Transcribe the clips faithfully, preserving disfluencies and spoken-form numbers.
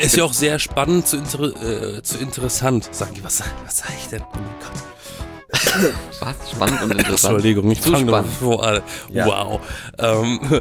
Ist ja auch sehr spannend zu, inter äh, zu interessant. Sag ich, was, was sag ich denn? Oh Gott. Was? Spannend und interessant? Entschuldigung, ich fange noch vor. Alter. Ja. Wow. Ähm.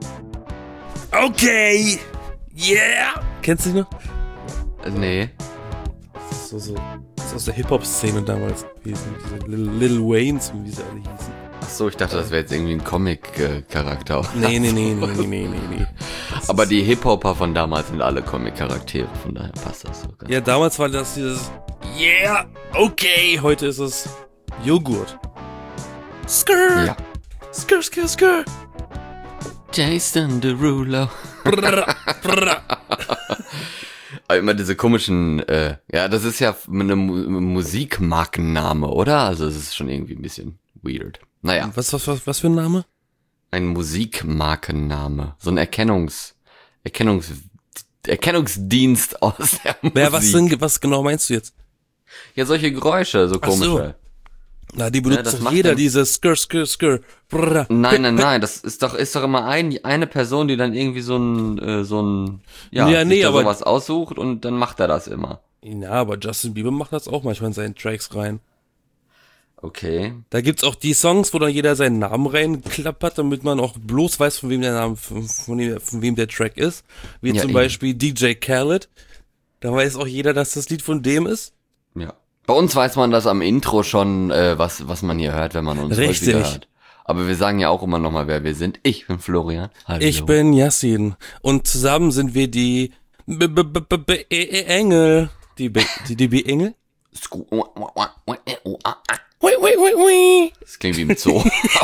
Okay. Yeah. Kennst du die noch? Nee. Das ist so, so, das ist aus der Hip-Hop-Szene damals gewesen. Diese Lil, Lil Waynes, wie sie alle hießen. Ach so, ich dachte, das wäre jetzt irgendwie ein Comic-Charakter. Nee, nee, nee, nee, nee, nee, nee, nee. Aber die Hip-Hopper von damals sind alle Comic-Charaktere, von daher passt das so. Ganz Ja, damals war das dieses Yeah, okay. Heute ist es Joghurt. Skrrr. Ja. Skrrr, skrrr, skrrr. Jason Derulo. Brrr, brrr. Aber immer diese komischen, äh, ja, das ist ja eine Mu Musikmarkenname, oder? Also es ist schon irgendwie ein bisschen weird. Naja. Was, was, was, was für ein Name? Ein Musikmarkenname. So ein Erkennungs, Erkennungs, Erkennungsdienst aus der Musik. Ja, was, denn, was genau meinst du jetzt? Ja, solche Geräusche, so Ach so. komische. Na, die benutzt Ja, das doch macht jeder, dann- diese Skrrr, Skrrr, Skrrr. Brrr. Nein, nein, nein, das ist doch, ist doch immer ein, eine Person, die dann irgendwie so ein, äh, so ein, ja, Ja, sich nee, da aber- sowas aussucht und dann macht er das immer. Ja, aber Justin Bieber macht das auch manchmal in seinen Tracks rein. Okay. Da gibt's auch die Songs, wo dann jeder seinen Namen reinklappert, damit man auch bloß weiß, von wem der Name, von, von, dem, von wem der Track ist. Wie Ja, zum eben. Beispiel D J Khaled. Da weiß auch jeder, dass das Lied von dem ist. Ja. Bei uns weiß man das am Intro schon, äh, was, was man hier hört, wenn man uns Richtig. häufiger hört. Aber wir sagen ja auch immer nochmal, wer wir sind. Ich bin Florian. Hallo. Ich bin Yassin. Und zusammen sind wir die B -B -B -B -B -E -E Engel. Die B die, die B Engel? Sku- Ui, ui, ui, ui. Das klingt wie im Zoo.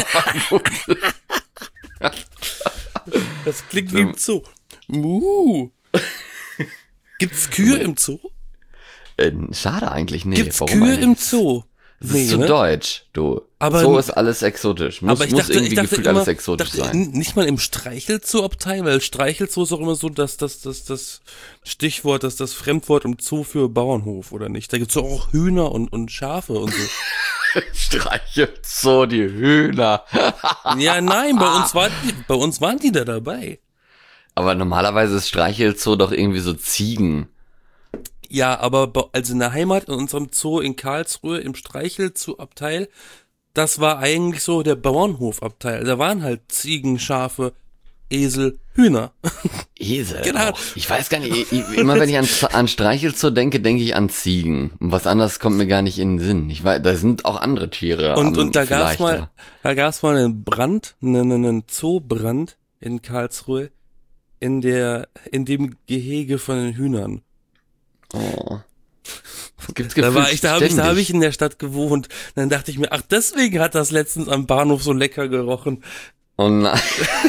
Das klingt wie im Zoo. Muh. Gibt's Kühe im Zoo? äh, schade eigentlich, nee. Gibt's Warum Kühe eigentlich? im Zoo? Das ist zu ne? deutsch, du. Aber- Zoo ist alles exotisch. Muss, Aber ich muss dachte, irgendwie ich dachte gefühlt immer, alles exotisch dachte, sein. n- nicht mal im Streichelzoo-Abteil, weil Streichelzoo ist auch immer so, dass das, das, das Stichwort, dass das Fremdwort im Zoo für Bauernhof, oder nicht? Da gibt's doch auch Hühner und, und Schafe und so. Streichelt so die Hühner. Ja, nein, bei uns waren die, bei uns waren die da dabei. Aber normalerweise ist Streichelzoo doch irgendwie so Ziegen. Ja, aber bei- also in der Heimat, in unserem Zoo in Karlsruhe, im Streichelzoo-Abteil, das war eigentlich so der Bauernhofabteil. Da waren halt Ziegen, Schafe, Esel, Hühner. Esel. Genau. Auch. Ich weiß gar nicht, ich, ich, immer wenn ich an, an Streichelzoo denke, denke ich an Ziegen. Und was anderes kommt mir gar nicht in den Sinn. Ich weiß, da sind auch andere Tiere. Und, am- und da gab's vielleicht, mal, aber- da gab's mal einen Brand, einen, einen Zoobrand in Karlsruhe, in der, in dem Gehege von den Hühnern. Oh. Das gibt's Da war gefühlt ich, da habe ich, da habe ständig. ich in der Stadt gewohnt. Dann dachte ich mir, ach, deswegen hat das letztens am Bahnhof so lecker gerochen. Oh nein.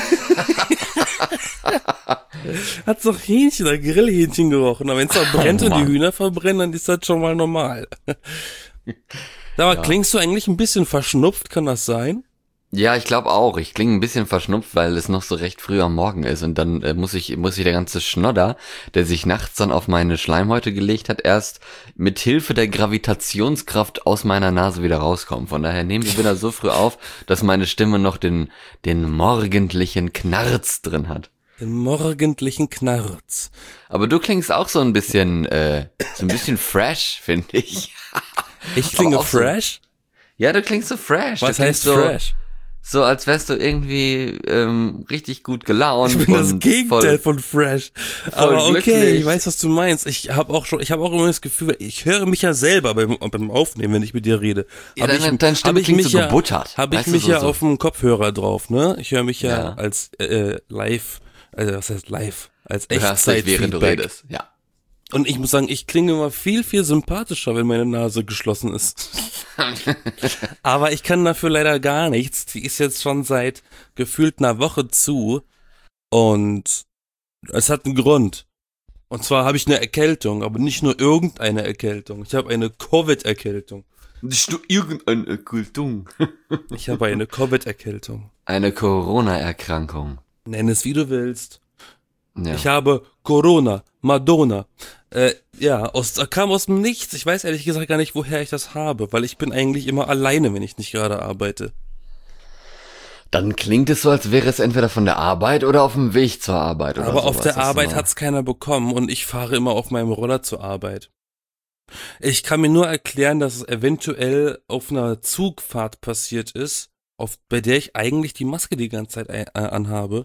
Hat's doch Hähnchen oder Grillhähnchen gerochen. Aber wenn's da brennt Oh und die Mann. Hühner verbrennen, dann ist das schon mal normal. Aber Ja. klingst du eigentlich ein bisschen verschnupft, kann das sein? Ja, ich glaube auch. Ich klinge ein bisschen verschnupft, weil es noch so recht früh am Morgen ist. Und dann äh, muss ich, muss ich der ganze Schnodder, der sich nachts dann auf meine Schleimhäute gelegt hat, erst mit Hilfe der Gravitationskraft aus meiner Nase wieder rauskommen. Von daher nehmen wir wieder so früh auf, dass meine Stimme noch den, den morgendlichen Knarz drin hat. Den morgendlichen Knarz. Aber du klingst auch so ein bisschen, äh, so ein bisschen fresh, finde ich. Ich klinge auch so- fresh? Ja, du klingst so fresh. Was du heißt klingst so, fresh? So als wärst du irgendwie ähm, richtig gut gelaunt. Ich bin das und Gegenteil voll, von fresh. Aber okay, glücklich. ich weiß, was du meinst. Ich habe auch schon, ich habe auch immer das Gefühl, ich höre mich ja selber beim, beim Aufnehmen, wenn ich mit dir rede. Ja, Hab deine- ich, deine Stimme hab ich klingt mich so ja, gebuttert. Habe ich Weißt du, mich so- ja so- auf dem Kopfhörer drauf, ne? Ich höre mich ja, Ja. als äh, live, also was heißt live, als du hörst dich, während du Echtzeit-Feedback. redest. Ja. Und ich muss sagen, ich klinge immer viel, viel sympathischer, wenn meine Nase geschlossen ist. Aber ich kann dafür leider gar nichts. Die ist jetzt schon seit gefühlt einer Woche zu. Und es hat einen Grund. Und zwar habe ich eine Erkältung, aber nicht nur irgendeine Erkältung. Ich habe eine Covid-Erkältung. Nicht nur irgendeine Kultung. Ich habe eine Covid-Erkältung. Eine Corona-Erkrankung. Nenn es wie du willst. Ja. Ich habe Corona, Madonna. Äh, ja, aus, kam aus dem Nichts. Ich weiß ehrlich gesagt gar nicht, woher ich das habe, weil ich bin eigentlich immer alleine, wenn ich nicht gerade arbeite. Dann klingt es so, als wäre es entweder von der Arbeit oder auf dem Weg zur Arbeit. Oder Aber sowas. auf der Das Arbeit immer- hat's keiner bekommen und ich fahre immer auf meinem Roller zur Arbeit. Ich kann mir nur erklären, dass es eventuell auf einer Zugfahrt passiert ist, auf, bei der ich eigentlich die Maske die ganze Zeit ein, äh, anhabe.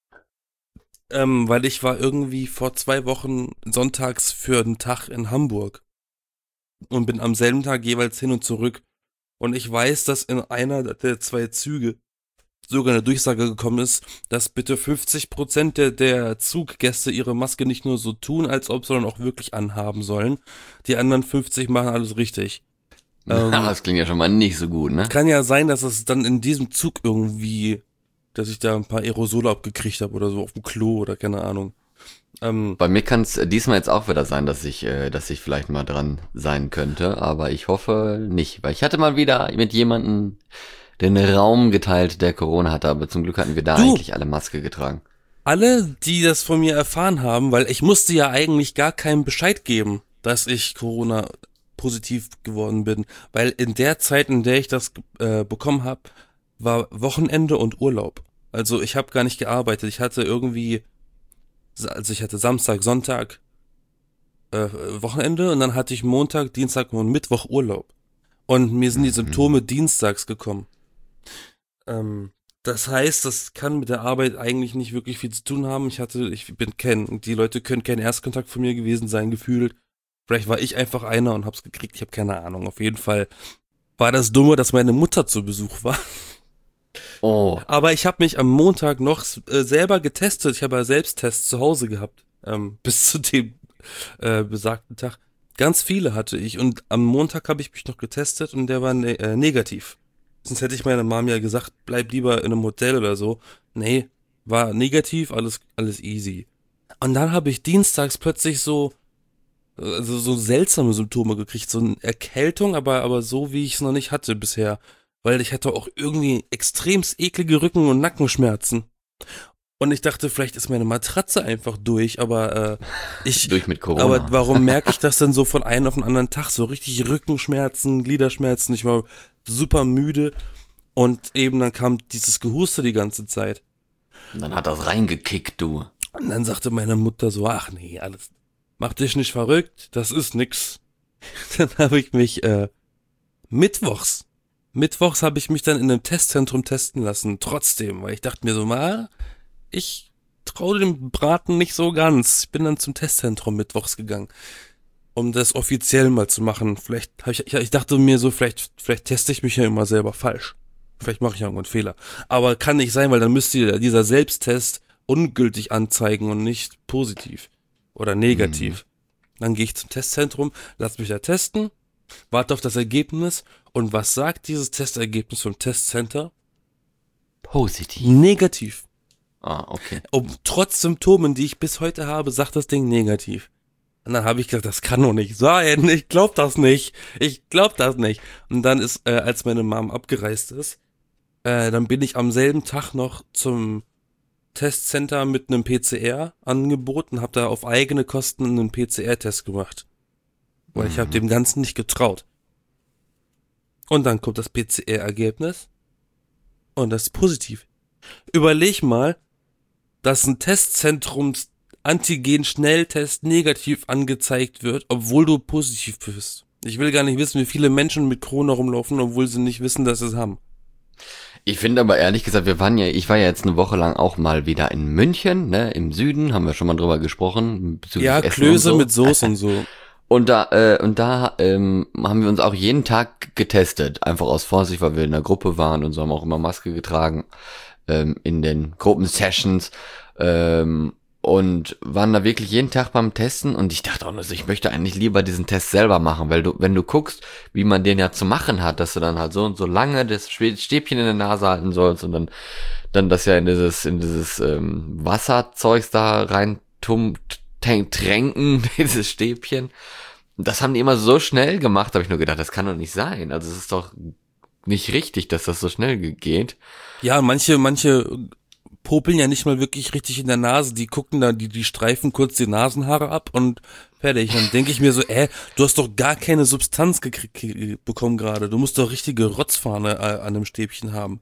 Ähm, weil ich war irgendwie vor zwei Wochen sonntags für einen Tag in Hamburg und bin am selben Tag jeweils hin und zurück. Und ich weiß, dass in einer der zwei Züge sogar eine Durchsage gekommen ist, dass bitte fünfzig Prozent der, der Zuggäste ihre Maske nicht nur so tun, als ob, sondern auch wirklich anhaben sollen. Die anderen fünfzig machen alles richtig. Ähm, das klingt ja schon mal nicht so gut, ne? Kann ja sein, dass es dann in diesem Zug irgendwie, dass ich da ein paar Aerosole abgekriegt habe oder so auf dem Klo oder keine Ahnung. Ähm, Bei mir kann es diesmal jetzt auch wieder sein, dass ich, äh, dass ich vielleicht mal dran sein könnte, aber ich hoffe nicht, weil ich hatte mal wieder mit jemandem den Raum geteilt, der Corona hatte, aber zum Glück hatten wir da Du. eigentlich alle Maske getragen. alle, die das von mir erfahren haben, weil ich musste ja eigentlich gar keinen Bescheid geben, dass ich Corona positiv geworden bin, weil in der Zeit, in der ich das äh, bekommen habe, war Wochenende und Urlaub. Also ich habe gar nicht gearbeitet. Ich hatte irgendwie, also ich hatte Samstag, Sonntag äh, Wochenende und dann hatte ich Montag, Dienstag und Mittwoch Urlaub. Und mir sind die Symptome dienstags gekommen. Ähm, das heißt, das kann mit der Arbeit eigentlich nicht wirklich viel zu tun haben. Ich hatte, ich bin kein, die Leute können kein Erstkontakt von mir gewesen sein, gefühlt. Vielleicht war ich einfach einer und hab's gekriegt, ich habe keine Ahnung. Auf jeden Fall war das Dumme, dass meine Mutter zu Besuch war. Oh, Aber ich habe mich am Montag noch äh, selber getestet. Ich habe ja Selbsttests zu Hause gehabt, ähm, bis zu dem äh, besagten Tag. Ganz viele hatte ich und am Montag habe ich mich noch getestet und der war ne äh, negativ. Sonst hätte ich meiner Mom ja gesagt, bleib lieber in einem Hotel oder so. Nee, war negativ, alles alles easy. Und dann habe ich dienstags plötzlich so also so seltsame Symptome gekriegt, so eine Erkältung, aber aber so wie ich es noch nicht hatte bisher, weil ich hatte auch irgendwie extremst eklige Rücken- und Nackenschmerzen. Und ich dachte, vielleicht ist meine Matratze einfach durch, aber äh, ich durch mit Corona. aber warum merke ich das denn so von einem auf den anderen Tag? So richtig Rückenschmerzen, Gliederschmerzen, ich war super müde und eben dann kam dieses Gehuste die ganze Zeit. Und dann hat das reingekickt, du. Und dann sagte meine Mutter so, ach nee, alles, mach dich nicht verrückt, das ist nix. Dann habe ich mich äh, mittwochs, mittwochs habe ich mich dann in einem Testzentrum testen lassen, trotzdem, weil ich dachte mir so, mal, ich traue dem Braten nicht so ganz. Ich bin dann zum Testzentrum mittwochs gegangen, um das offiziell mal zu machen. Vielleicht habe ich, ich, ich dachte mir so, vielleicht, vielleicht teste ich mich ja immer selber falsch. Vielleicht mache ich irgendwo einen Fehler. Aber kann nicht sein, weil dann müsste dieser Selbsttest ungültig anzeigen und nicht positiv oder negativ. Mhm. Dann gehe ich zum Testzentrum, lass mich da testen, warte auf das Ergebnis und was sagt dieses Testergebnis vom Testcenter? Positiv. Negativ. Ah, okay. Und trotz Symptomen, die ich bis heute habe, sagt das Ding negativ. Und dann habe ich gedacht, das kann doch nicht sein. Ich glaub das nicht. Ich glaub das nicht. Und dann ist, äh, als meine Mom abgereist ist, äh, dann bin ich am selben Tag noch zum Testcenter mit einem P C R-Angebot und habe da auf eigene Kosten einen P C R-Test gemacht. Weil mhm. ich habe dem Ganzen nicht getraut. Und dann kommt das P C R-Ergebnis und das ist positiv. Überleg mal, dass ein Testzentrums Antigen-Schnelltest negativ angezeigt wird, obwohl du positiv bist. Ich will gar nicht wissen, wie viele Menschen mit Corona rumlaufen, obwohl sie nicht wissen, dass sie es haben. Ich finde aber ehrlich gesagt, wir waren ja, ich war ja jetzt eine Woche lang auch mal wieder in München, ne, im Süden, haben wir schon mal drüber gesprochen. Ja, Klöße so. Mit Soße und so. Und da, äh, und da ähm, haben wir uns auch jeden Tag getestet, einfach aus Vorsicht, weil wir in der Gruppe waren und so, haben auch immer Maske getragen ähm, in den Gruppensessions ähm, und waren da wirklich jeden Tag beim Testen und ich dachte auch nur so, ich möchte eigentlich lieber diesen Test selber machen, weil du, wenn du guckst, wie man den ja zu machen hat, dass du dann halt so und so lange das Stäbchen in der Nase halten sollst und dann dann das ja in dieses in dieses ähm, Wasserzeugs da rein tum, tränken, dieses Stäbchen. Das haben die immer so schnell gemacht, habe ich nur gedacht, das kann doch nicht sein. Also es ist doch nicht richtig, dass das so schnell geht. Ja, manche, manche popeln ja nicht mal wirklich richtig in der Nase. Die gucken da, die, die streifen kurz die Nasenhaare ab und fertig. Dann denke ich mir so, äh, du hast doch gar keine Substanz gekriegt bekommen gerade. Du musst doch richtige Rotzfahne äh, an dem Stäbchen haben.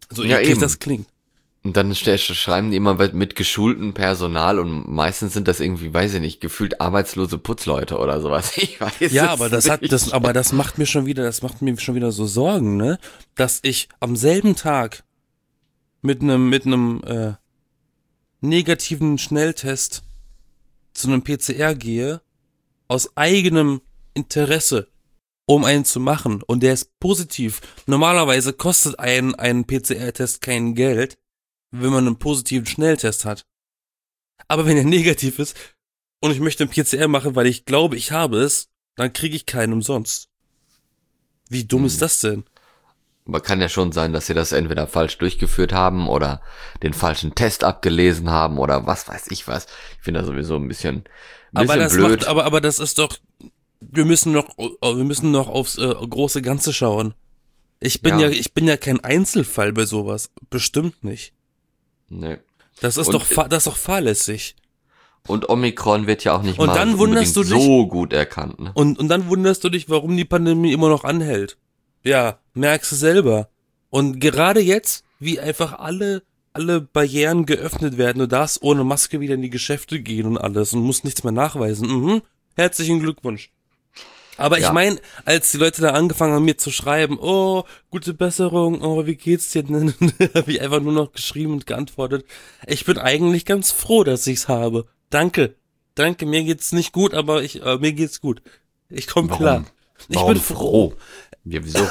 So Ja, eklig eben. das klingt. Und dann sch- schreiben die immer mit mit geschultem Personal und meistens sind das irgendwie, weiß ich nicht, gefühlt arbeitslose Putzleute oder sowas. Ich weiß Ja, es aber das hat nicht. das, aber das macht mir schon wieder, das macht mir schon wieder so Sorgen, ne? Dass ich am selben Tag mit einem mit einem äh, negativen Schnelltest zu einem P C R gehe, aus eigenem Interesse, um einen zu machen, und der ist positiv. Normalerweise kostet ein ein P C R-Test kein Geld, wenn man einen positiven Schnelltest hat. Aber wenn er negativ ist und ich möchte einen P C R machen, weil ich glaube, ich habe es, dann kriege ich keinen umsonst. Wie dumm ist das denn? Aber kann ja schon sein, dass sie das entweder falsch durchgeführt haben oder den falschen Test abgelesen haben oder was weiß ich was. Ich finde das sowieso ein bisschen, ein Aber bisschen das blöd. macht, aber aber das ist doch, wir müssen noch, wir müssen noch aufs äh, große Ganze schauen. Ich bin ja. Ja. ich bin ja kein Einzelfall bei sowas, bestimmt nicht. Nee. Das ist Und- doch, fa- das ist doch fahrlässig. Und Omikron wird ja auch nicht Und mal dann wunderst unbedingt du dich- so gut erkannt. Ne? Und und dann wunderst du dich, warum die Pandemie immer noch anhält. Ja, merkst du selber. Und gerade jetzt, wie einfach alle alle Barrieren geöffnet werden, du darfst ohne Maske wieder in die Geschäfte gehen und alles und musst nichts mehr nachweisen. Mhm. Herzlichen Glückwunsch. Aber ich Ja. meine, als die Leute da angefangen haben, mir zu schreiben, oh, gute Besserung, oh, wie geht's dir denn? Habe ich einfach nur noch geschrieben und geantwortet. Ich bin eigentlich ganz froh, dass ich's habe. Danke. Danke, mir geht's nicht gut, aber ich, äh, mir geht's gut. Ich komme Warum? klar. Ich Warum bin froh. Ja, wieso?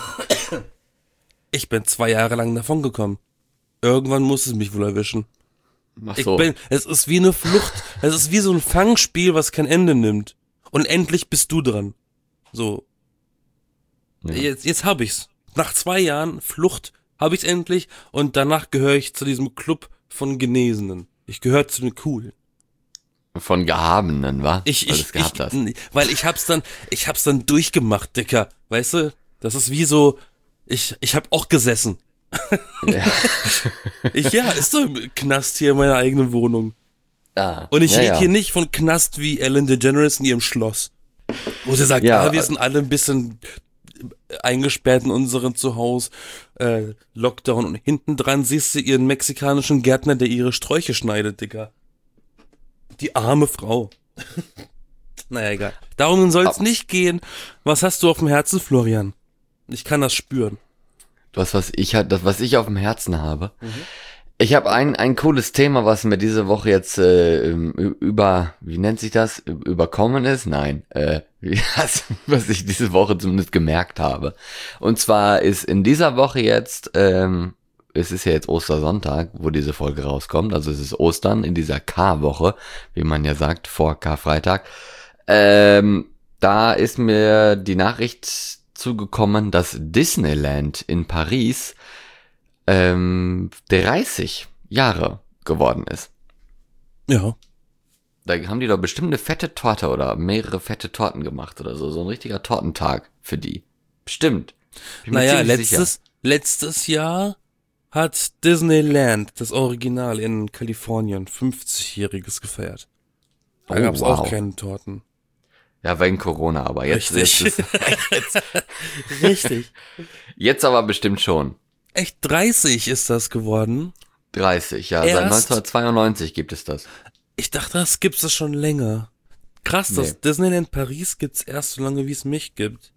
Ich bin zwei Jahre lang davon gekommen. Irgendwann muss es mich wohl erwischen. Ach Ich so. bin, es ist wie eine Flucht. Es ist wie so ein Fangspiel, was kein Ende nimmt. Und endlich bist du dran. So. Ja. Jetzt, jetzt hab ich's. Nach zwei Jahren Flucht hab ich's endlich und danach gehöre ich zu diesem Club von Genesenen. Ich gehöre zu den Coolen. Von Gehabenen, wa? Ich, Weil ich, du's gehabt ich, hast. weil ich hab's dann, ich hab's dann durchgemacht, Dicker. Weißt du? Das ist wie so, ich, ich hab auch gesessen. Ja. Ich, ja, ist doch im Knast hier in meiner eigenen Wohnung. Ah, Und ich ja, rede ja. hier nicht von Knast wie Ellen DeGeneres in ihrem Schloss. Wo sie sagt, Ja, ah, wir äh, sind alle ein bisschen eingesperrt in unserem Zuhause, äh, Lockdown. Und hinten dran siehst du ihren mexikanischen Gärtner, der ihre Sträuche schneidet, Digga. Die arme Frau. Naja, egal. Darum soll es Aber- nicht gehen. Was hast du auf dem Herzen, Florian? Ich kann das spüren. Das, was ich halt, das, was ich auf dem Herzen habe. Ich habe ein, ein cooles Thema, was mir diese Woche jetzt äh, ü- über, wie nennt sich das? Ü- Überkommen ist? Nein. Äh, wie- was, was ich diese Woche zumindest gemerkt habe. Und zwar ist in dieser Woche jetzt, ähm, es ist ja jetzt Ostersonntag, wo diese Folge rauskommt. Also es ist Ostern in dieser K-Woche, wie man ja sagt, vor Karfreitag. Ähm, da ist mir die Nachricht zugekommen, dass Disneyland in Paris ähm, dreißig Jahre geworden ist. Ja. Da haben die doch bestimmt eine fette Torte oder mehrere fette Torten gemacht oder so. So ein richtiger Tortentag für die. Bestimmt. Bin mir Naja, ziemlich sicher. letztes, letztes Jahr hat Disneyland, das Original in Kalifornien, fünfzigjähriges gefeiert. Da Oh, gab's wow. auch keine Torten. Ja, wegen Corona, aber jetzt, Richtig. jetzt, ist, Richtig. jetzt aber bestimmt schon. Echt dreißig ist das geworden. dreißig, ja. Seit Erst- neunzehnhundertzweiundneunzig gibt es das. Ich dachte, das gibt's das schon länger. Krass, das Nee. Disneyland Paris gibt's erst so lange, wie es mich gibt.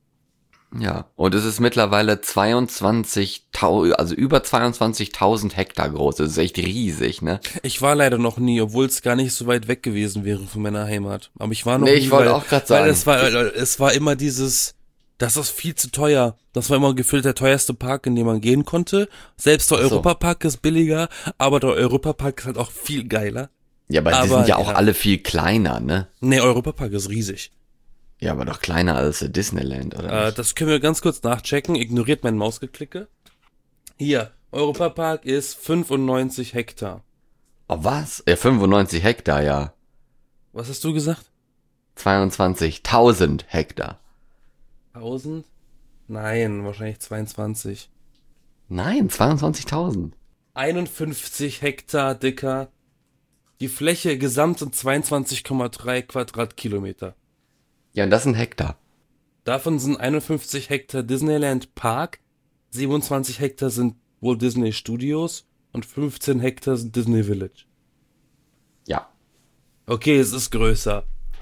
Ja, und es ist mittlerweile zweiundzwanzigtausend, also über zweiundzwanzigtausend Hektar groß. Das ist echt riesig, ne? Ich war leider noch nie, obwohl es gar nicht so weit weg gewesen wäre von meiner Heimat. Aber ich war noch Nee, nie, ich wollte weil, auch grad weil sagen. es war, es war immer dieses, das ist viel zu teuer. Das war immer gefühlt der teuerste Park, in den man gehen konnte. Selbst der Ach so. Europapark ist billiger, aber der Europapark ist halt auch viel geiler. Ja, aber, die Aber, sind ja auch ja. alle viel kleiner, ne? Nee, Europapark ist riesig. Ja, aber doch kleiner als der Disneyland, oder Äh, nicht? das können wir ganz kurz nachchecken. Ignoriert mein Mausgeklicke. Hier, Europapark ist fünfundneunzig Hektar. Oh, was? Ja, fünfundneunzig Hektar, ja. Was hast du gesagt? zweiundzwanzigtausend Hektar. tausend? Nein, wahrscheinlich zweiundzwanzig. Nein, zweiundzwanzigtausend. einundfünfzig Hektar, Dicker. Die Fläche gesamt sind zweiundzwanzig Komma drei Quadratkilometer. Ja, und das sind Hektar. Davon sind einundfünfzig Hektar Disneyland Park, siebenundzwanzig Hektar sind Walt Disney Studios und fünfzehn Hektar sind Disney Village. Ja. Okay, es ist größer.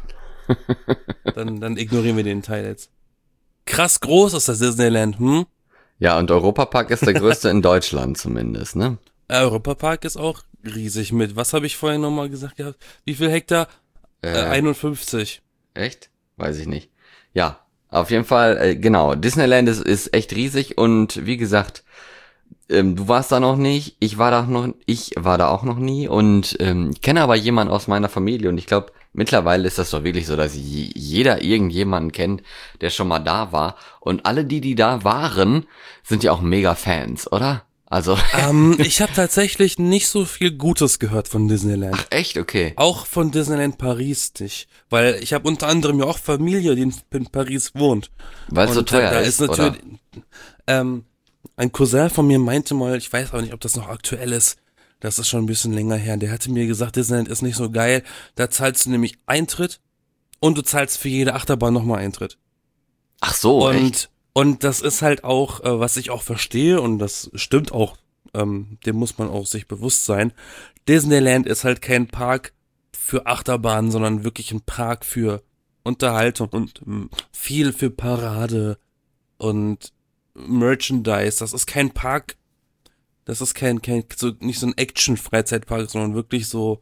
dann, dann ignorieren wir den Teil jetzt. Krass groß ist das Disneyland, hm? Ja, und Europapark ist der größte in Deutschland zumindest, ne? Europapark ist auch riesig mit. Was habe ich vorhin nochmal gesagt gehabt? Wie viel Hektar? Äh, Äh, einundfünfzig. echt? Weiß ich nicht. Ja, auf jeden Fall, äh, genau. Disneyland ist, ist echt riesig und wie gesagt, ähm, du warst da noch nicht, ich war da noch, ich war da auch noch nie und ähm, ich kenne aber jemanden aus meiner Familie und ich glaube, mittlerweile ist das doch wirklich so, dass je- jeder irgendjemanden kennt, der schon mal da war und alle die, die da waren, sind ja auch mega Fans, oder? Also, Ähm, ich habe tatsächlich nicht so viel Gutes gehört von Disneyland. echt? Okay. Auch von Disneyland Paris nicht. Weil ich habe unter anderem ja auch Familie, die in, in Paris wohnt. Weil es so Und teuer da ist, ist oder? natürlich, ähm, ein Cousin von mir meinte mal, ich weiß auch nicht, ob das noch aktuell ist, das ist schon ein bisschen länger her, der hatte mir gesagt, Disneyland ist nicht so geil, da zahlst du nämlich Eintritt und du zahlst für jede Achterbahn nochmal Eintritt. Ach so, echt? Und, und das ist halt auch, äh, was ich auch verstehe, und das stimmt auch, ähm, dem muss man auch sich bewusst sein, Disneyland ist halt kein Park für Achterbahnen, sondern wirklich ein Park für Unterhaltung und ähm, viel für Parade und Merchandise. Das ist kein Park, das ist kein, kein so, nicht so ein Action-Freizeitpark, sondern wirklich so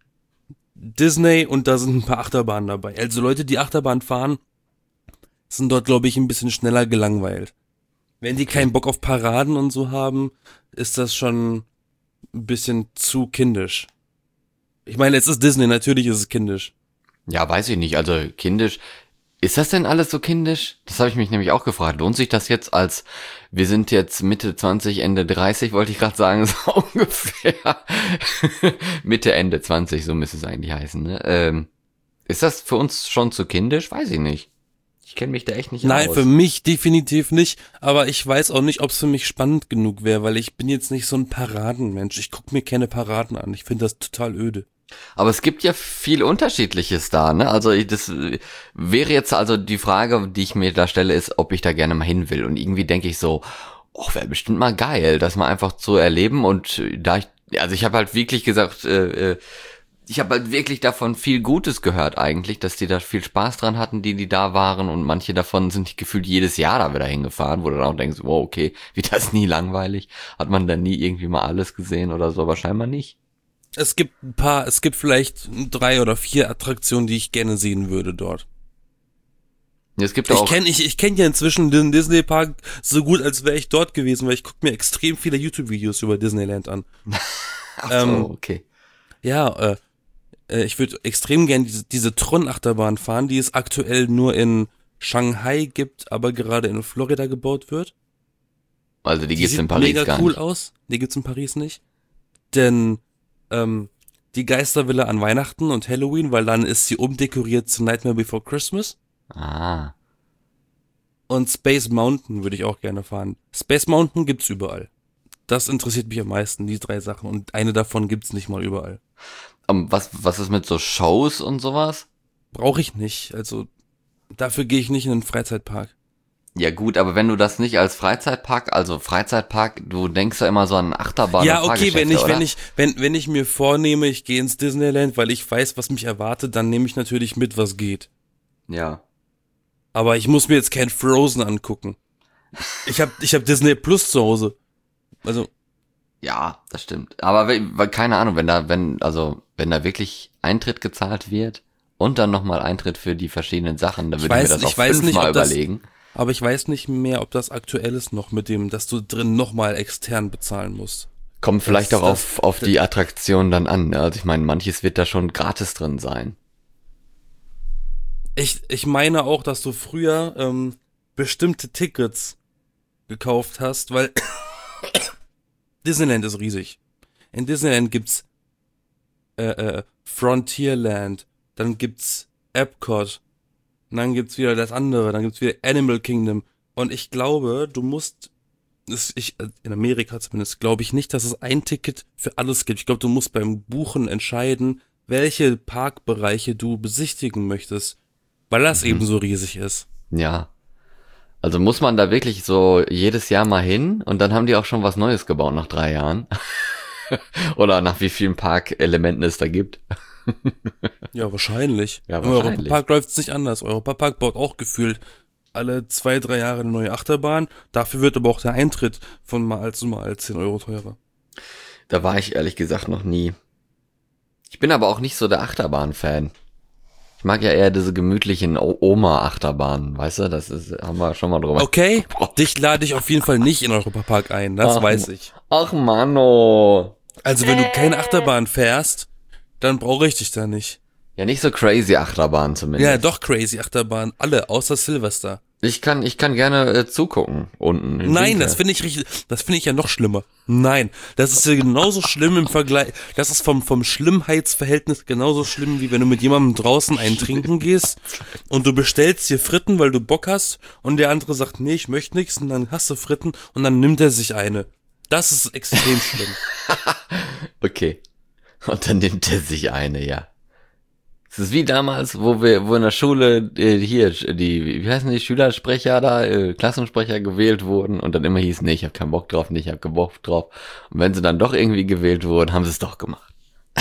Disney und da sind ein paar Achterbahnen dabei. Also Leute, die Achterbahn fahren, sind dort, glaube ich, ein bisschen schneller gelangweilt. Wenn die keinen Bock auf Paraden und so haben, ist das schon ein bisschen zu kindisch. Ich meine, es ist Disney, natürlich ist es kindisch. Ja, weiß ich nicht. Also kindisch. Ist das denn alles so kindisch? Das habe ich mich nämlich auch gefragt. Lohnt sich das jetzt als, wir sind jetzt Mitte zwanzig, Ende dreißig, wollte ich gerade sagen, so ungefähr. Mitte, Ende zwanzig, so müsste es eigentlich heißen. Ne? Ähm, ist das für uns schon zu kindisch? Weiß ich nicht. Ich kenne mich da echt nicht Nein, aus. für mich definitiv nicht, aber ich weiß auch nicht, ob es für mich spannend genug wäre, weil ich bin jetzt nicht so ein Paradenmensch. Ich gucke mir keine Paraden an. Ich finde das total öde. Aber es gibt ja viel Unterschiedliches da, ne? Also ich- das äh, wäre jetzt also die Frage, die ich mir da stelle, ist, ob ich da gerne mal hin will. Und irgendwie denke ich so, oh, wäre bestimmt mal geil, das mal einfach zu erleben. Und äh, da ich, also ich habe halt wirklich gesagt, äh, äh, ich habe halt wirklich davon viel Gutes gehört eigentlich, dass die da viel Spaß dran hatten, die, die da waren. Und manche davon sind gefühlt jedes Jahr da wieder hingefahren, wo du dann auch denkst, wow, okay, wird das nie langweilig? Hat man da nie irgendwie mal alles gesehen oder so? Aber scheinbar nicht. Es gibt ein paar, es gibt vielleicht drei oder vier Attraktionen, die ich gerne sehen würde dort. Es gibt Ich auch, kenne ich, ich kenn ja inzwischen den Disney Park so gut, als wäre ich dort gewesen, weil ich gucke mir extrem viele YouTube-Videos über Disneyland an. ach so, ähm, okay. Ja, äh, äh, ich würde extrem gerne diese, diese Tron-Achterbahn fahren, die es aktuell nur in Shanghai gibt, aber gerade in Florida gebaut wird. Also die Die gibt's sieht in Paris mega gar cool nicht. aus. Die gibt's in Paris nicht. Denn ähm, die Geistervilla an Weihnachten und Halloween, weil dann ist sie umdekoriert zu Nightmare Before Christmas. Ah, Und Space Mountain würde ich auch gerne fahren. Space Mountain gibt's überall. Das interessiert mich am meisten, die drei Sachen. Und eine davon gibt's nicht mal überall. um, was, was ist mit so Shows und sowas? Brauche ich nicht. Also dafür gehe ich nicht in einen Freizeitpark. Ja gut, aber wenn du das nicht als Freizeitpark, also Freizeitpark, du denkst ja immer so an Achterbahn Ja, und okay, wenn Fahrgeschäfte, ich, oder? wenn ich, wenn, wenn ich mir vornehme, ich gehe ins Disneyland, weil ich weiß, was mich erwartet, dann nehme ich natürlich mit, was geht. Ja. Aber ich muss mir jetzt kein Frozen angucken. Ich hab, ich hab Disney Plus zu Hause. Also, Ja, das stimmt. Aber we- weil, keine Ahnung, wenn da, wenn, also, wenn da wirklich Eintritt gezahlt wird und dann nochmal Eintritt für die verschiedenen Sachen, dann Ich würde ich mir weiß- das ich auch weiß nicht, fünfmal ob das- überlegen. aber ich weiß nicht mehr, ob das aktuell ist noch mit dem, dass du drin nochmal extern bezahlen musst. Kommt vielleicht das- auch auf, auf die Attraktion dann an. Ne? Also ich meine, manches wird da schon gratis drin sein. Ich, ich meine auch, dass du früher ähm, bestimmte Tickets gekauft hast, weil Disneyland ist riesig. In Disneyland gibt's äh, äh, Frontierland, dann gibt's Epcot, und dann gibt's wieder das andere, dann gibt's wieder Animal Kingdom. Und ich glaube, du musst, das, ich, in Amerika zumindest, glaube ich nicht, dass es ein Ticket für alles gibt. Ich glaube, du musst beim Buchen entscheiden, welche Parkbereiche du besichtigen möchtest, weil das Mhm. eben so riesig ist. Ja. Also muss man da wirklich so jedes Jahr mal hin und dann haben die auch schon was Neues gebaut nach drei Jahren. Oder nach wie vielen Parkelementen es da gibt. Ja, wahrscheinlich. Ja, Im wahrscheinlich. Europapark läuft es nicht anders. Europapark baut auch gefühlt alle zwei, drei Jahre eine neue Achterbahn. Dafür wird aber auch der Eintritt von mal zu mal zehn Euro teurer. Da war ich ehrlich gesagt noch nie. Ich bin aber auch nicht so der Achterbahn-Fan. Ich mag ja eher diese gemütlichen O- Oma-Achterbahnen, weißt du? Das ist, haben wir schon mal drüber. Okay, dich lade ich auf jeden Fall nicht in Europapark ein, das Ach, weiß ich. Ach Mano. Also wenn du keine Achterbahn fährst, dann brauche ich dich da nicht. Ja, nicht so crazy Achterbahn zumindest. Ja, doch crazy Achterbahn, alle, außer Silvester. Ich kann, ich kann gerne äh, zugucken unten. im Nein, Winkel. das finde ich richtig, das finde ich ja noch schlimmer. Nein, das ist ja genauso schlimm im Vergleich, das ist vom, vom Schlimmheitsverhältnis genauso schlimm, wie wenn du mit jemandem draußen einen trinken gehst und du bestellst dir Fritten, weil du Bock hast und der andere sagt, nee, ich möchte nichts und dann hast du Fritten und dann nimmt er sich eine. Das ist extrem schlimm. Okay. Und dann nimmt er sich eine, ja. Es ist wie damals, wo wir, wo in der Schule äh, hier die, wie heißen die Schülersprecher da, äh, Klassensprecher gewählt wurden und dann immer hieß, nee, ich habe keinen Bock drauf, nee, ich habe keinen Bock drauf. Und wenn sie dann doch irgendwie gewählt wurden, haben sie es doch gemacht.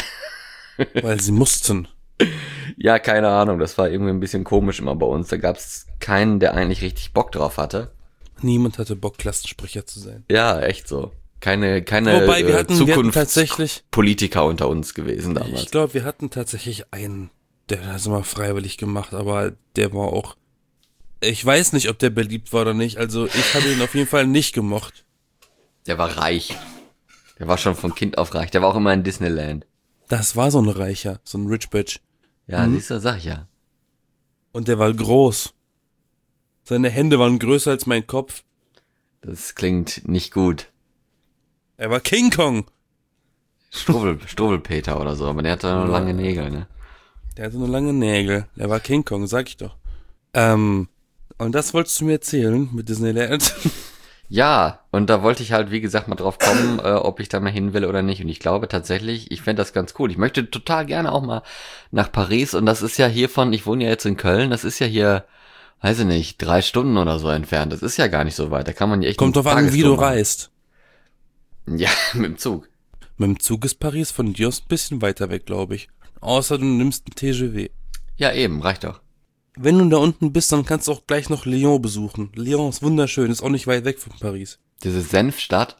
Weil sie mussten. Ja, keine Ahnung, das war irgendwie ein bisschen komisch immer bei uns. Da gab es keinen, der eigentlich richtig Bock drauf hatte. Niemand hatte Bock, Klassensprecher zu sein. Ja, echt so. Keine, keine Wobei, wir äh, hatten, wir hatten tatsächlich, Zukunftspolitiker unter uns gewesen damals. ich glaube, wir hatten tatsächlich einen, der hat das immer freiwillig gemacht, aber der war auch, ich weiß nicht, ob der beliebt war oder nicht, also ich habe ihn auf jeden Fall nicht gemocht. Der war reich. Der war schon von Kind auf reich. Der war auch immer in Disneyland. Das war so ein Reicher, so ein Rich Bitch. Ja, Mhm. siehst du, sag ich ja. Und der war groß. Seine Hände waren größer als mein Kopf. Das klingt nicht gut. Er war King Kong. Struwwel, Struwwelpeter oder so, aber der hatte nur Ja. lange Nägel, ne? Der hatte nur lange Nägel. Der war King Kong, sag ich doch. Ähm, und das wolltest du mir erzählen mit Disneyland? Ja, und da wollte ich halt, wie gesagt, mal drauf kommen, äh, ob ich da mal hin will oder nicht. Und ich glaube tatsächlich, ich fände das ganz cool. Ich möchte total gerne auch mal nach Paris. Und das ist ja hiervon, ich wohne ja jetzt in Köln, das ist ja hier, weiß ich nicht, drei Stunden oder so entfernt. Das ist ja gar nicht so weit. Da kann man ja echt Kommt eine drauf an, wie du Tagestour machen. reist. Ja, mit dem Zug. Mit dem Zug ist Paris von dir aus ein bisschen weiter weg, glaube ich. Außer du nimmst einen T G V. Ja, eben, reicht doch. Wenn du da unten bist, dann kannst du auch gleich noch Lyon besuchen. Lyon ist wunderschön, ist auch nicht weit weg von Paris. Diese Senfstadt.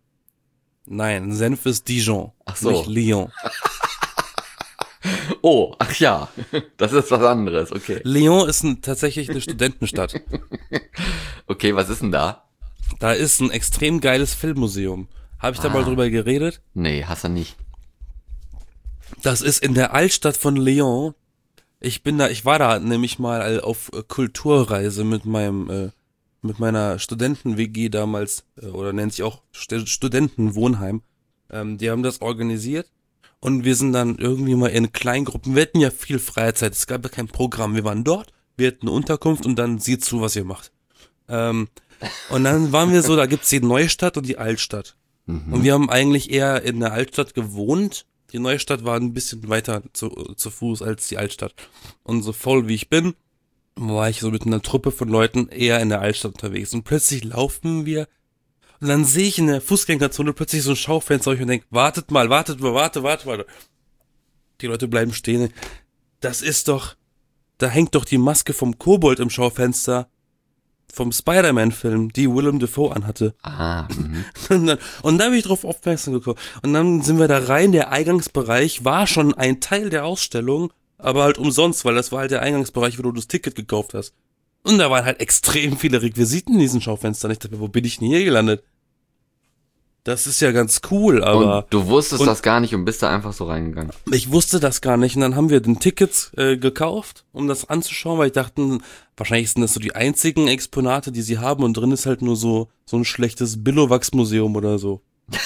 Nein, Senf ist Dijon, Ach so. nicht Lyon. Oh, ach ja, das ist was anderes, okay. Lyon ist ein, tatsächlich eine Studentenstadt. Okay, was ist denn da? Da ist ein extrem geiles Filmmuseum. Habe ich da Ah. mal drüber geredet? Nee, hast du nicht. Das ist in der Altstadt von Lyon. Ich bin da, ich war da nämlich mal auf äh, Kulturreise mit meinem, äh, mit meiner Studenten-W G damals, äh, oder nennt sich auch St- Studentenwohnheim. Ähm, die haben das organisiert und wir sind dann irgendwie mal in Kleingruppen. Wir hatten ja viel Freizeit, es gab ja kein Programm. Wir waren dort, wir hatten eine Unterkunft und dann seht zu, was ihr macht. Ähm, und dann waren wir so, da gibt's die Neustadt und die Altstadt. Mhm. Und wir haben eigentlich eher in der Altstadt gewohnt. Die Neustadt war ein bisschen weiter zu, zu Fuß als die Altstadt. Und so voll wie ich bin, war ich so mit einer Truppe von Leuten eher in der Altstadt unterwegs. Und plötzlich laufen wir und dann sehe ich in der Fußgängerzone plötzlich so ein Schaufenster und denke, wartet mal, wartet mal, warte, warte, warte. Die Leute bleiben stehen. Das ist doch, da hängt doch die Maske vom Kobold im Schaufenster vom Spider-Man-Film, die Willem Dafoe anhatte. Ah, mhm. Und dann, und dann bin ich drauf aufmerksam gekommen. Und dann sind wir da rein, der Eingangsbereich war schon ein Teil der Ausstellung, aber halt umsonst, weil das war halt der Eingangsbereich, wo du das Ticket gekauft hast. Und da waren halt extrem viele Requisiten in diesen Schaufenstern. Ich dachte mir, wo bin ich denn hier gelandet? Das ist ja ganz cool, aber Und du wusstest und- das gar nicht und bist da einfach so reingegangen. ich wusste das gar nicht. Und dann haben wir den Tickets äh, gekauft, um das anzuschauen, weil ich dachte, wahrscheinlich sind das so die einzigen Exponate, die sie haben und drin ist halt nur so so ein schlechtes Billowax-Museum oder so.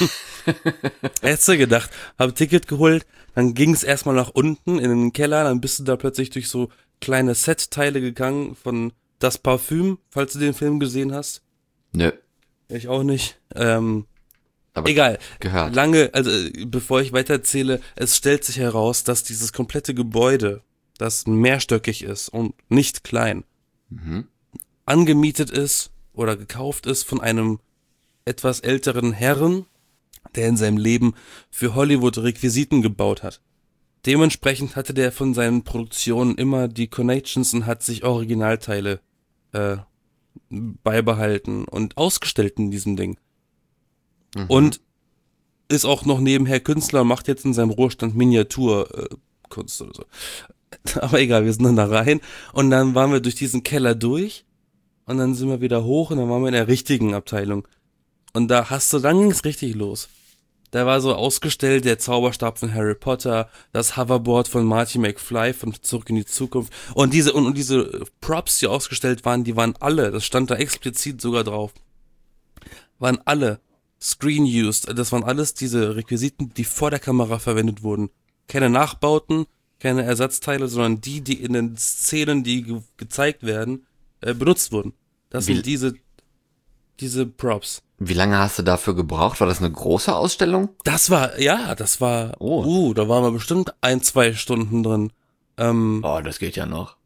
Hättest du gedacht, habe Ticket geholt, dann ging es erstmal nach unten in den Keller, dann bist du da plötzlich durch so kleine Set-Teile gegangen von Das Parfüm, falls du den Film gesehen hast. Nö, Ich auch nicht. Ähm, aber egal. gehört. Lange, also äh, bevor ich weitererzähle, es stellt sich heraus, dass dieses komplette Gebäude, das mehrstöckig ist und nicht klein, Mhm. angemietet ist oder gekauft ist von einem etwas älteren Herren, der in seinem Leben für Hollywood Requisiten gebaut hat. Dementsprechend hatte der von seinen Produktionen immer die Connections und hat sich Originalteile äh, beibehalten und ausgestellt in diesem Ding. Mhm. Und ist auch noch nebenher Künstler, macht jetzt in seinem Ruhestand Miniaturkunst äh, oder so. Aber egal, wir sind dann da rein und dann waren wir durch diesen Keller durch und dann sind wir wieder hoch und dann waren wir in der richtigen Abteilung. Und da hast du, dann ging's richtig los. Da war so ausgestellt der Zauberstab von Harry Potter, das Hoverboard von Marty McFly von Zurück in die Zukunft und diese und, und diese Props, die ausgestellt waren, die waren alle, das stand da explizit sogar drauf, waren alle Screen used, das waren alles diese Requisiten, die vor der Kamera verwendet wurden. Keine Nachbauten, keine Ersatzteile, sondern die, die in den Szenen, die ge- gezeigt werden, äh, benutzt wurden. Das Wie- sind diese diese Props. Wie lange hast du dafür gebraucht? War das eine große Ausstellung? Das war, ja, das war, Oh. uh, da waren wir bestimmt ein, zwei Stunden drin. Ähm, Oh, das geht ja noch.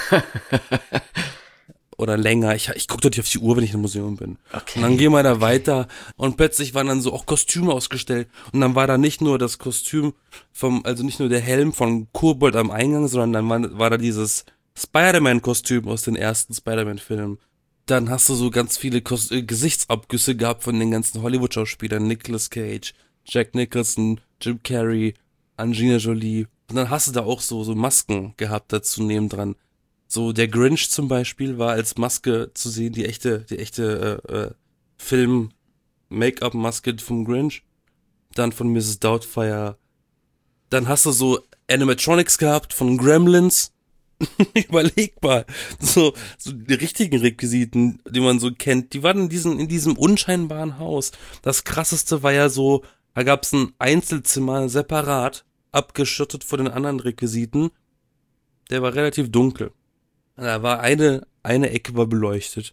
oder länger. Ich, ich gucke doch nicht auf die Uhr, wenn ich im Museum bin. Okay. Und dann gehen wir da weiter und plötzlich waren dann so auch Kostüme ausgestellt. Und dann war da nicht nur das Kostüm vom, also nicht nur der Helm von Kobold am Eingang, sondern dann war, war da dieses Spider-Man-Kostüm aus den ersten Spider-Man-Filmen. Dann hast du so ganz viele Kos- äh, Gesichtsabgüsse gehabt von den ganzen Hollywood-Schauspielern. Nicolas Cage, Jack Nicholson, Jim Carrey, Angelina Jolie. Und dann hast du da auch so, so Masken gehabt dazu nebendran. So der Grinch zum Beispiel war als Maske zu sehen, die echte, die echte äh, äh, Film-Make-up-Maske vom Grinch. Dann von Misses Doubtfire. Dann hast du so Animatronics gehabt von Gremlins. Überleg mal. So, so die richtigen Requisiten, die man so kennt, die waren in diesem, in diesem unscheinbaren Haus. Das krasseste war ja so, da gab's ein Einzelzimmer separat, abgeschottet von den anderen Requisiten. Der war relativ dunkel. Da war eine, eine Ecke war beleuchtet.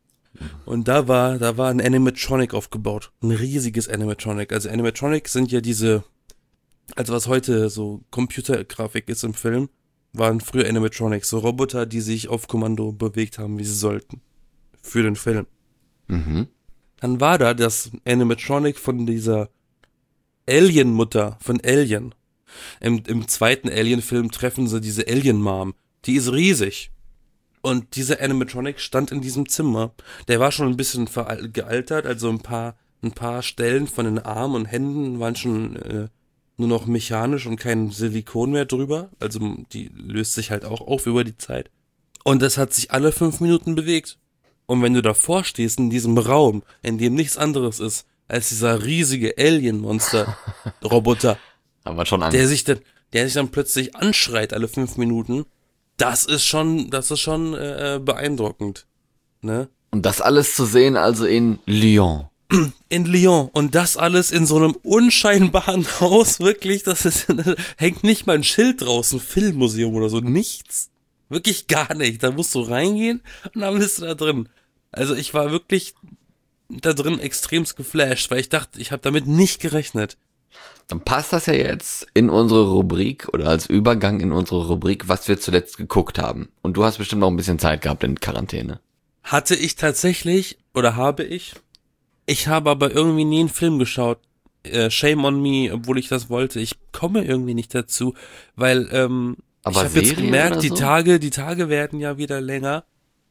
Und da war, da war ein Animatronic aufgebaut. Ein riesiges Animatronic. Also Animatronic sind ja diese, also was heute so Computergrafik ist im Film, waren früher Animatronics, so Roboter, die sich auf Kommando bewegt haben, wie sie sollten. Für den Film. Mhm. Dann war da das Animatronic von dieser Alien-Mutter von Alien. Im, im zweiten Alien-Film treffen sie diese Alien-Mom. Die ist riesig. Und dieser Animatronic stand in diesem Zimmer. Der war schon ein bisschen veral- gealtert, also ein paar, ein paar Stellen von den Armen und Händen waren schon äh, nur noch mechanisch und kein Silikon mehr drüber. Also die löst sich halt auch auf über die Zeit. Und das hat sich alle fünf Minuten bewegt. Und wenn du davor stehst in diesem Raum, in dem nichts anderes ist, als dieser riesige Alien-Monster-Roboter, Aber schon Angst. der sich dann, der sich dann plötzlich anschreit alle fünf Minuten, das ist schon, das ist schon äh, beeindruckend, ne? Und das alles zu sehen also in Lyon. In Lyon und das alles in so einem unscheinbaren Haus, wirklich, das ist, hängt nicht mal ein Schild draußen, Filmmuseum oder so, nichts. Wirklich gar nicht. Da musst du reingehen und dann bist du da drin. Also ich war wirklich da drin extremst geflasht, weil ich dachte, ich habe damit nicht gerechnet. Dann passt das ja jetzt in unsere Rubrik oder als Übergang in unsere Rubrik, was wir zuletzt geguckt haben. Und du hast bestimmt noch ein bisschen Zeit gehabt in Quarantäne. Hatte ich tatsächlich, oder habe ich, ich habe aber irgendwie nie einen Film geschaut. Äh, shame on me, obwohl ich das wollte. Ich komme irgendwie nicht dazu, weil ähm, Aber ich habe jetzt Serie gemerkt, oder die so? Tage, die Tage werden ja wieder länger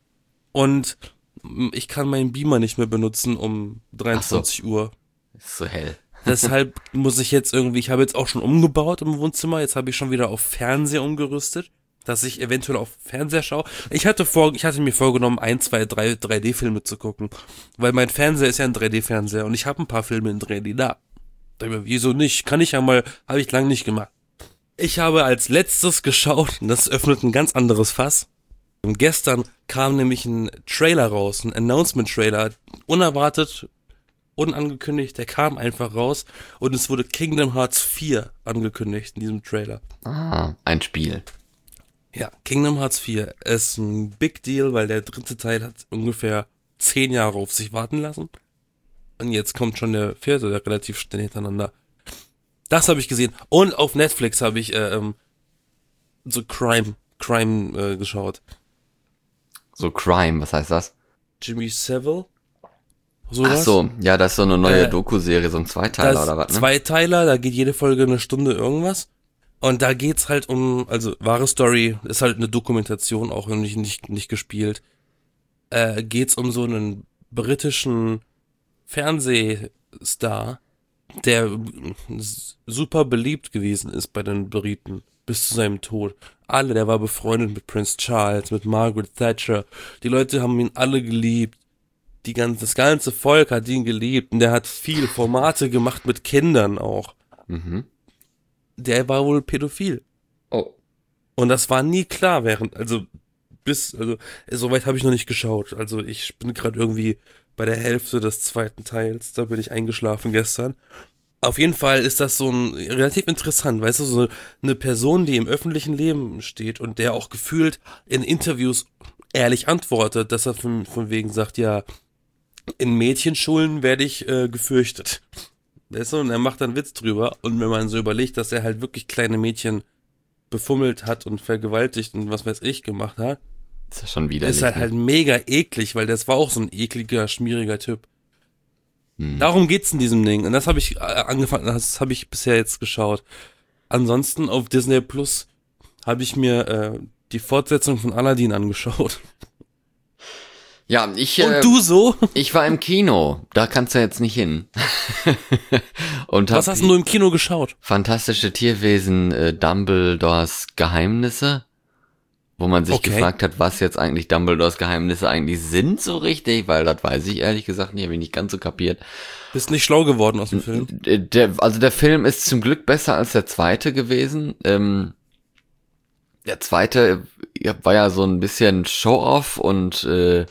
und mm, ich kann meinen Beamer nicht mehr benutzen um dreiundzwanzig Uhr. Ist so hell. Deshalb muss ich jetzt irgendwie, ich habe jetzt auch schon umgebaut im Wohnzimmer, jetzt habe ich schon wieder auf Fernseher umgerüstet, dass ich eventuell auf Fernseher schaue. Ich hatte vor, ich hatte mir vorgenommen, ein, zwei, drei drei D-Filme zu gucken, weil mein Fernseher ist ja ein drei D-Fernseher und ich habe ein paar Filme in drei D da. Da ich mir, wieso nicht? Kann ich ja mal, habe ich lange nicht gemacht. Ich habe als letztes geschaut, und das öffnet ein ganz anderes Fass. Und gestern kam nämlich ein Trailer raus, ein Announcement-Trailer, unerwartet, unangekündigt, der kam einfach raus und es wurde Kingdom Hearts vier angekündigt in diesem Trailer. Ah, ein Spiel. Ja, Kingdom Hearts vier ist ein Big Deal, weil der dritte Teil hat ungefähr zehn Jahre auf sich warten lassen. Und jetzt kommt schon der vierte, der relativ schnell hintereinander. Das habe ich gesehen. Und auf Netflix habe ich äh, ähm, so Crime, Crime äh, geschaut. So Crime, was heißt das? Jimmy Savile. So Ach so, ja, das ist so eine neue äh, Doku-Serie, so ein Zweiteiler oder was, ne? Zweiteiler, da geht jede Folge eine Stunde irgendwas. Und da geht's halt um, also wahre Story, ist halt eine Dokumentation, auch nicht, nicht, nicht gespielt. Äh, geht's um so einen britischen Fernsehstar, der super beliebt gewesen ist bei den Briten bis zu seinem Tod. Alle, der war befreundet mit Prince Charles, mit Margaret Thatcher. Die Leute haben ihn alle geliebt. Die ganze, das ganze Volk hat ihn geliebt und der hat viel Formate gemacht mit Kindern auch. Mhm. Der war wohl pädophil. Oh. Und das war nie klar während, also bis, also soweit habe ich noch nicht geschaut. Also ich bin gerade irgendwie bei der Hälfte des zweiten Teils, da bin ich eingeschlafen gestern. Auf jeden Fall ist das so ein relativ interessant, weißt du, so eine Person, die im öffentlichen Leben steht und der auch gefühlt in Interviews ehrlich antwortet, dass er von, von wegen sagt, ja, in Mädchenschulen werde ich äh, gefürchtet. Weißt du, und er macht dann Witz drüber. Und wenn man so überlegt, dass er halt wirklich kleine Mädchen befummelt hat und vergewaltigt und was weiß ich gemacht hat, ist das schon widerlich, ist halt, ne? halt mega eklig, weil das war auch so ein ekliger, schmieriger Typ. Hm. Darum geht's in diesem Ding. Und das habe ich äh, angefangen, das habe ich bisher jetzt geschaut. Ansonsten auf Disney Plus habe ich mir äh, die Fortsetzung von Aladdin angeschaut. Ja, ich Und äh, du so? Ich war im Kino, da kannst du jetzt nicht hin. Und was hast du im Kino geschaut? Fantastische Tierwesen, äh, Dumbledores Geheimnisse, wo man sich okay. gefragt hat, was jetzt eigentlich Dumbledores Geheimnisse eigentlich sind so richtig, weil das weiß ich ehrlich gesagt nicht, habe ich nicht ganz so kapiert. Bist nicht schlau geworden aus dem Film? Der, also der Film ist zum Glück besser als der zweite gewesen. Ähm, der zweite war ja so ein bisschen Show-off und äh,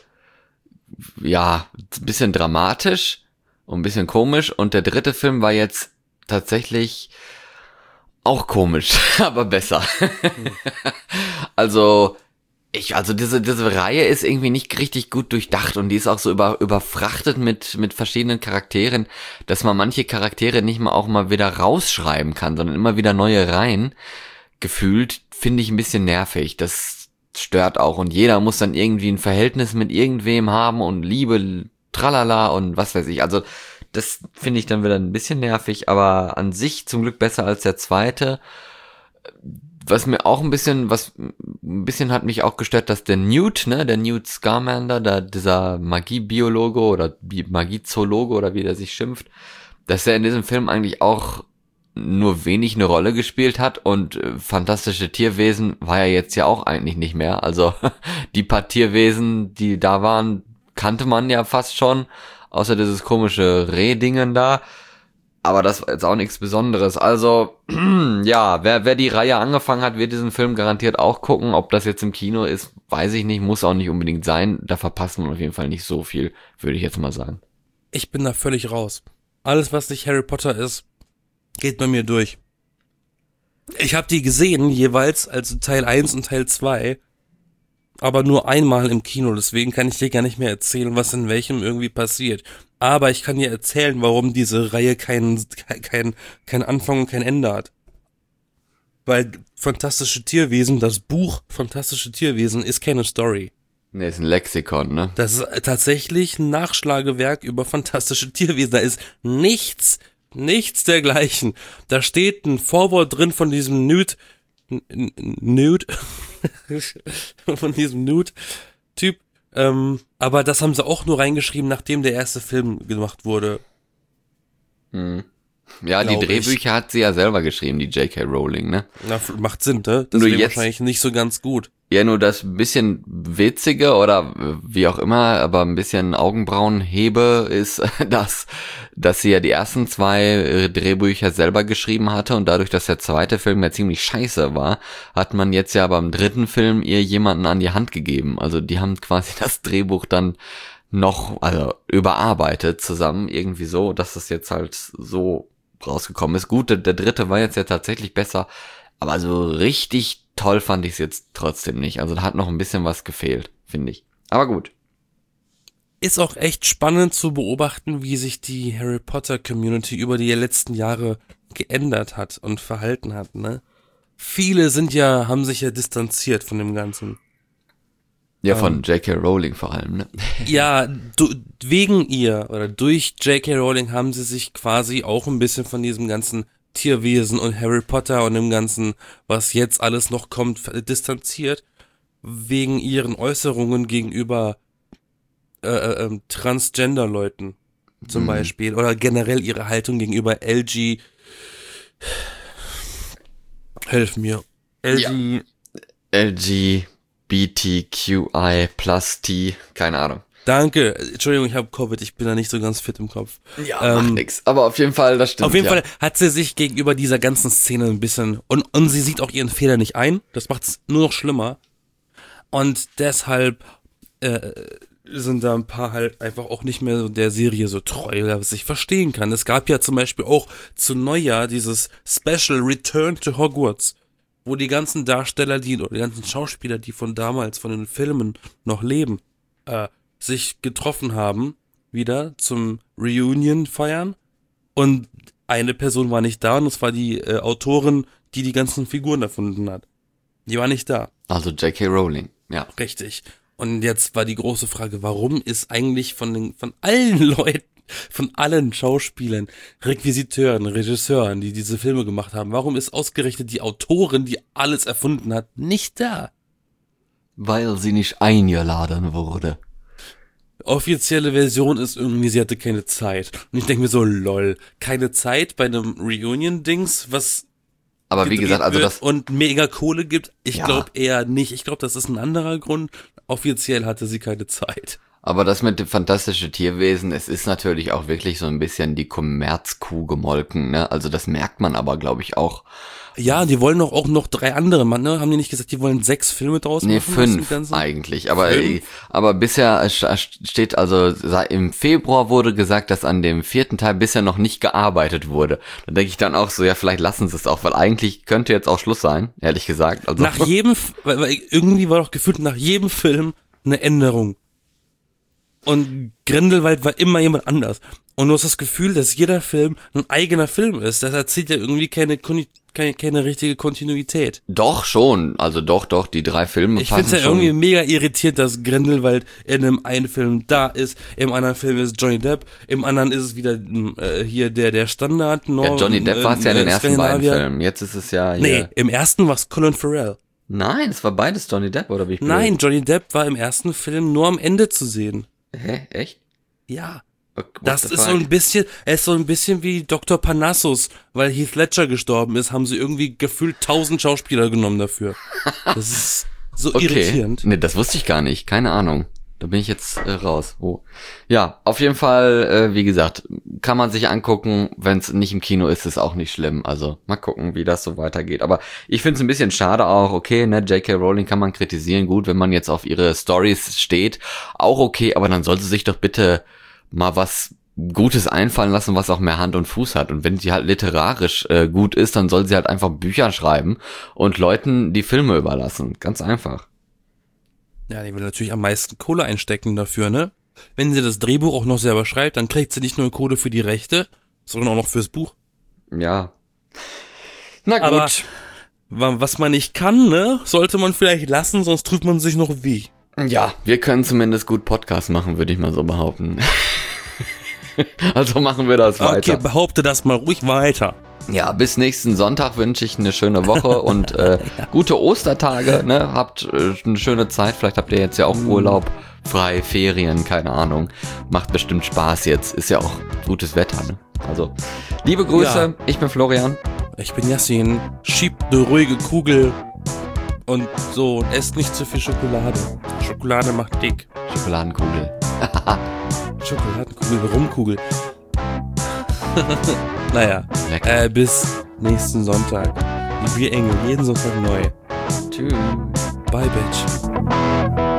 ja, ein bisschen dramatisch und ein bisschen komisch. Und der dritte Film war jetzt tatsächlich auch komisch, aber besser. Mhm. Also, ich, also diese, diese Reihe ist irgendwie nicht richtig gut durchdacht und die ist auch so über, überfrachtet mit, mit verschiedenen Charakteren, dass man manche Charaktere nicht mal auch mal wieder rausschreiben kann, sondern immer wieder neue Reihen. Gefühlt finde ich ein bisschen nervig. Das stört auch und jeder muss dann irgendwie ein Verhältnis mit irgendwem haben und Liebe, tralala und was weiß ich. Also das finde ich dann wieder ein bisschen nervig, aber an sich zum Glück besser als der zweite. Was mir auch ein bisschen, was ein bisschen hat mich auch gestört, dass der Newt, ne, der Newt Scamander, da dieser Magiebiologe oder Magiezoologe oder wie der sich schimpft, dass er in diesem Film eigentlich auch nur wenig eine Rolle gespielt hat und äh, fantastische Tierwesen war ja jetzt ja auch eigentlich nicht mehr. Also die paar Tierwesen, die da waren, kannte man ja fast schon, außer dieses komische Rehdingen da. Aber das war jetzt auch nichts Besonderes. Also ja, wer, wer die Reihe angefangen hat, wird diesen Film garantiert auch gucken. Ob das jetzt im Kino ist, weiß ich nicht, muss auch nicht unbedingt sein. Da verpasst man auf jeden Fall nicht so viel, würde ich jetzt mal sagen. Ich bin da völlig raus. Alles, was nicht Harry Potter ist, geht bei mir durch. Ich habe die gesehen, jeweils, also Teil eins und Teil zwei, aber nur einmal im Kino, deswegen kann ich dir gar nicht mehr erzählen, was in welchem irgendwie passiert. Aber ich kann dir erzählen, warum diese Reihe keinen kein, kein Anfang und kein Ende hat. Weil Fantastische Tierwesen, das Buch Fantastische Tierwesen ist keine Story. Ne, ist ein Lexikon, ne? Das ist tatsächlich ein Nachschlagewerk über fantastische Tierwesen. Da ist nichts Nichts dergleichen. Da steht ein Vorwort drin von diesem Newt, Newt, von diesem Newt-Typ. Ähm, aber das haben sie auch nur reingeschrieben, nachdem der erste Film gemacht wurde. Hm. Ja, die Drehbücher ich. hat sie ja selber geschrieben, die J K Rowling, ne? Na, macht Sinn, ne? Das ist wahrscheinlich nicht so ganz gut. Ja, nur das bisschen witzige oder wie auch immer, aber ein bisschen Augenbrauenhebe ist das, dass sie ja die ersten zwei Drehbücher selber geschrieben hatte und dadurch, dass der zweite Film ja ziemlich scheiße war, hat man jetzt ja beim dritten Film ihr jemanden an die Hand gegeben. Also die haben quasi das Drehbuch dann noch, also überarbeitet zusammen, irgendwie so, dass das jetzt halt so rausgekommen ist. Gut, der, der dritte war jetzt ja tatsächlich besser, aber so richtig toll fand ich es jetzt trotzdem nicht. Also da hat noch ein bisschen was gefehlt, finde ich. Aber gut. Ist auch echt spannend zu beobachten, wie sich die Harry Potter Community über die letzten Jahre geändert hat und verhalten hat, ne? Viele sind ja, haben sich ja distanziert von dem Ganzen. Ja, von ähm, J K. Rowling vor allem, ne? Ja, du, wegen ihr oder durch J K. Rowling haben sie sich quasi auch ein bisschen von diesem ganzen Tierwesen und Harry Potter und dem ganzen, was jetzt alles noch kommt, distanziert, wegen ihren Äußerungen gegenüber äh, äh, Transgender-Leuten zum mhm. Beispiel oder generell ihre Haltung gegenüber L G. Helf mir. L G. Ja. L G B T Q I plus T, keine Ahnung. Danke. Entschuldigung, ich habe Covid, ich bin da nicht so ganz fit im Kopf. Ja, ähm, macht nix. Aber auf jeden Fall, das stimmt. Auf jeden ja. Fall hat sie sich gegenüber dieser ganzen Szene ein bisschen, und, und sie sieht auch ihren Fehler nicht ein. Das macht es nur noch schlimmer. Und deshalb äh, sind da ein paar halt einfach auch nicht mehr so der Serie so treu, was ich verstehen kann. Es gab ja zum Beispiel auch zu Neujahr dieses Special Return to Hogwarts, wo die ganzen Darsteller, die, oder die ganzen Schauspieler, die von damals, von den Filmen noch leben, äh, sich getroffen haben, wieder zum Reunion feiern. Und eine Person war nicht da, und das war die äh, Autorin, die die ganzen Figuren erfunden hat. Die war nicht da. Also J K. Rowling, ja. Richtig. Und jetzt war die große Frage, warum ist eigentlich von den, von allen Leuten, von allen Schauspielern, Requisiteuren, Regisseuren, die diese Filme gemacht haben, warum ist ausgerechnet die Autorin, die alles erfunden hat, nicht da? Weil sie nicht eingeladen wurde. Offizielle Version ist irgendwie, sie hatte keine Zeit. Und ich denke mir so, lol, keine Zeit bei einem Reunion-Dings, was aber wie gesagt, also das und mega Kohle gibt? Ich ja. glaube eher nicht. Ich glaube, das ist ein anderer Grund. Offiziell hatte sie keine Zeit. Aber das mit dem fantastischen Tierwesen, es ist natürlich auch wirklich so ein bisschen die Kommerzkuh gemolken, ne? Also das merkt man aber, glaube ich, auch. Ja, die wollen doch auch noch drei andere, Mann, ne? Haben die nicht gesagt, die wollen sechs Filme draus nee, machen? Nee, fünf eigentlich. Aber fünf? aber bisher steht also, im Februar wurde gesagt, dass an dem vierten Teil bisher noch nicht gearbeitet wurde. Da denke ich dann auch so, ja, vielleicht lassen sie es auch, weil eigentlich könnte jetzt auch Schluss sein, ehrlich gesagt. Also nach jedem, weil, weil irgendwie war doch gefühlt nach jedem Film eine Änderung. Und Grindelwald war immer jemand anders. Und du hast das Gefühl, dass jeder Film ein eigener Film ist. Das erzählt ja irgendwie keine, keine, keine richtige Kontinuität. Doch, schon. Also doch, doch, die drei Filme ich passen schon. Ich finde es ja irgendwie mega irritiert, dass Grindelwald in einem einen Film da ist, im anderen Film ist Johnny Depp, im anderen ist es wieder äh, hier der der Standard. No, ja, Johnny Depp äh, war es ja in den ersten beiden Filmen. Jetzt ist es ja hier. Nee, im ersten war es Colin Farrell. Nein, es war beides Johnny Depp, oder wie ich Nein, Johnny Depp war im ersten Film nur am Ende zu sehen. Hä? Echt? Ja. What das ist so ein bisschen, er ist so ein bisschen wie Doktor Parnassus, weil Heath Ledger gestorben ist, haben sie irgendwie gefühlt tausend Schauspieler genommen dafür. Das ist so okay. irritierend. Nee, das wusste ich gar nicht, keine Ahnung. Da bin ich jetzt äh, raus. Oh. Ja, auf jeden Fall, äh, wie gesagt, kann man sich angucken, wenn es nicht im Kino ist, ist auch nicht schlimm. Also mal gucken, wie das so weitergeht. Aber ich finde es ein bisschen schade auch, okay, ne, J K. Rowling kann man kritisieren, gut, wenn man jetzt auf ihre Stories steht, auch okay, aber dann sollte sich doch bitte mal was Gutes einfallen lassen, was auch mehr Hand und Fuß hat. Und wenn sie halt literarisch äh, gut ist, dann soll sie halt einfach Bücher schreiben und Leuten die Filme überlassen. Ganz einfach. Ja, die will natürlich am meisten Kohle einstecken dafür, ne? Wenn sie das Drehbuch auch noch selber schreibt, dann kriegt sie nicht nur Kohle für die Rechte, sondern auch noch fürs Buch. Ja. Na gut. Aber was man nicht kann, ne, sollte man vielleicht lassen, sonst tut man sich noch weh. Ja, wir können zumindest gut Podcast machen, würde ich mal so behaupten. Also machen wir das weiter. Okay, behaupte das mal ruhig weiter. Ja, bis nächsten Sonntag wünsche ich eine schöne Woche und äh, ja. gute Ostertage, ne? Habt äh, eine schöne Zeit, vielleicht habt ihr jetzt ja auch Urlaub, frei, Ferien, keine Ahnung. Macht bestimmt Spaß jetzt, ist ja auch gutes Wetter, ne? Also, liebe Grüße, ja. Ich bin Florian. Ich bin Yassin, schiebt eine ruhige Kugel und so, und esst nicht zu viel Schokolade. Schokolade macht dick. Schokoladenkugel. Schokoladenkugel, Rumkugel. Naja, äh, bis nächsten Sonntag. Wir Engel, jeden Sonntag neu. Tschüss. Bye, Bitch.